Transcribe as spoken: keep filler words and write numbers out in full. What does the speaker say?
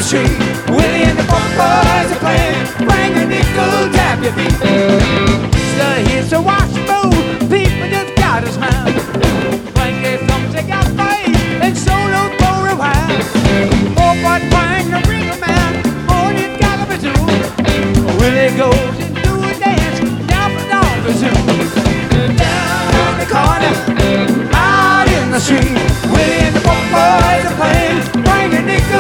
street. Willie and the four boys are playing, bang a nickel, tap your feet. So here's a washbowl, people just got us now. Bang a thumb, take out fight, and solo for a while. Four boys bang the rhythm man, all you gotta be do. Willie goes